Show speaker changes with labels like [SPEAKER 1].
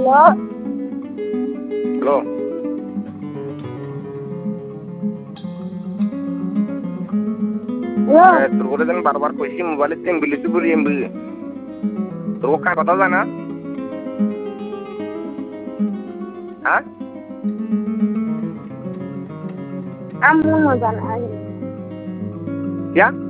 [SPEAKER 1] Halo. তোর বলে যেন বারবার কইছি মোবাইলে টিম বিলিতি বলি এমবি তোর কার কথা জানা হ্যাঁ
[SPEAKER 2] আম্মু জানা
[SPEAKER 1] क्या